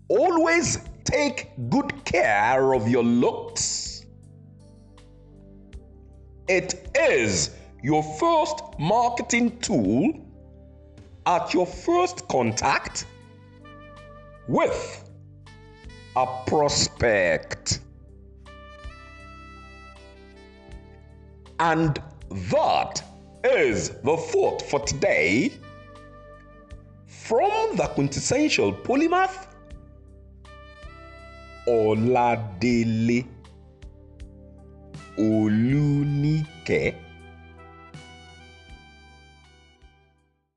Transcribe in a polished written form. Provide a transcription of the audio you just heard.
Always take good care of your looks. It is your first marketing tool at your first contact with a prospect. And that is the thought for today from the quintessential polymath, Oladele Olunike.